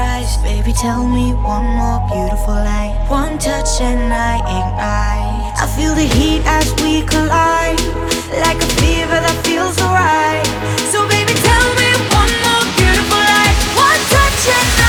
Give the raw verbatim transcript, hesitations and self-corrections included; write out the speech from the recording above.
eyes. Baby, tell me one more beautiful lie. One touch and I ignite. I feel the heat as we collide, like a fever that feels alright. So baby, tell me one more beautiful lie. One touch and I